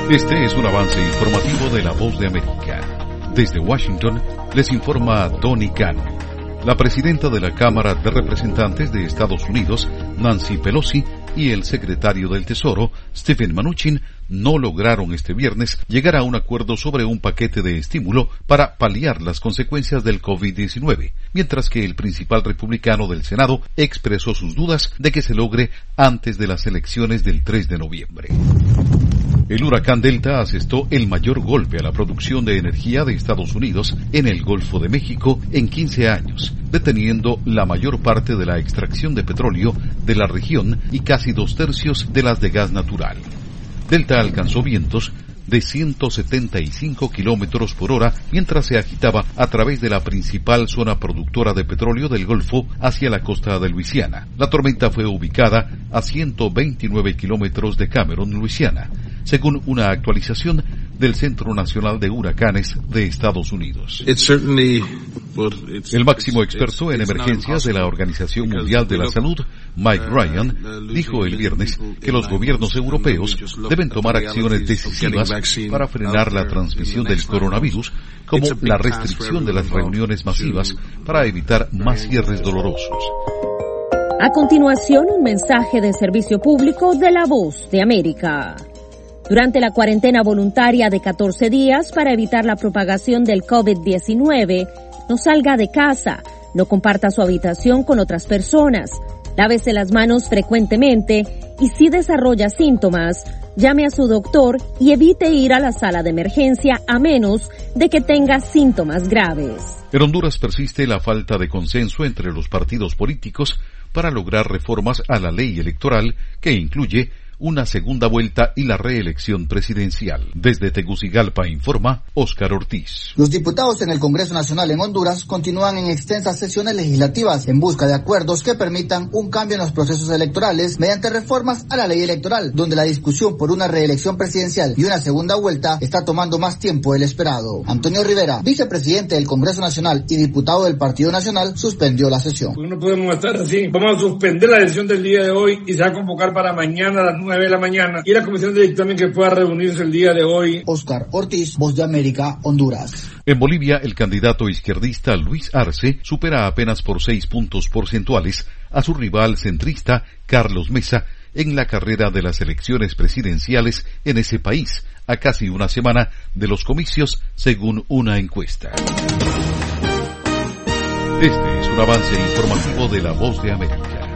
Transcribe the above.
Este es un avance informativo de La Voz de América. Desde Washington les informa Tony Cano. La presidenta de la Cámara de Representantes de Estados Unidos, Nancy Pelosi, y el secretario del Tesoro, Steven Mnuchin, no lograron este viernes llegar a un acuerdo sobre un paquete de estímulo para paliar las consecuencias del COVID-19, mientras que el principal republicano del Senado expresó sus dudas de que se logre antes de las elecciones del 3 de noviembre. El huracán Delta asestó el mayor golpe a la producción de energía de Estados Unidos en el Golfo de México en 15 años, deteniendo la mayor parte de la extracción de petróleo de la región y casi 2/3 de las de gas natural. Delta alcanzó vientos de 175 kilómetros por hora mientras se agitaba a través de la principal zona productora de petróleo del Golfo hacia la costa de Luisiana. La tormenta fue ubicada a 129 kilómetros de Cameron, Luisiana, según una actualización del Centro Nacional de Huracanes de Estados Unidos. El máximo experto en emergencias de la Organización Mundial de la Salud, Mike Ryan, dijo el viernes que los gobiernos europeos deben tomar acciones decisivas para frenar la transmisión del coronavirus, como la restricción de las reuniones masivas para evitar más cierres dolorosos. A continuación, un mensaje de servicio público de La Voz de América. Durante la cuarentena voluntaria de 14 días para evitar la propagación del COVID-19, no salga de casa, no comparta su habitación con otras personas, lávese las manos frecuentemente y si desarrolla síntomas, llame a su doctor y evite ir a la sala de emergencia a menos de que tenga síntomas graves. En Honduras persiste la falta de consenso entre los partidos políticos para lograr reformas a la ley electoral que incluye una segunda vuelta y la reelección presidencial. Desde Tegucigalpa informa Óscar Ortiz. Los diputados en el Congreso Nacional en Honduras continúan en extensas sesiones legislativas en busca de acuerdos que permitan un cambio en los procesos electorales mediante reformas a la ley electoral, donde la discusión por una reelección presidencial y una segunda vuelta está tomando más tiempo del esperado. Antonio Rivera, vicepresidente del Congreso Nacional y diputado del Partido Nacional, suspendió la sesión. No podemos estar así. Vamos a suspender la sesión del día de hoy y se va a convocar para mañana a las 9 de la mañana y la comisión de dictamen que pueda reunirse el día de hoy. Óscar Ortiz, Voz de América, Honduras. En Bolivia, el candidato izquierdista Luis Arce supera apenas por 6 puntos porcentuales a su rival centrista Carlos Mesa en la carrera de las elecciones presidenciales en ese país, a casi una semana de los comicios, según una encuesta. Este es un avance informativo de La Voz de América.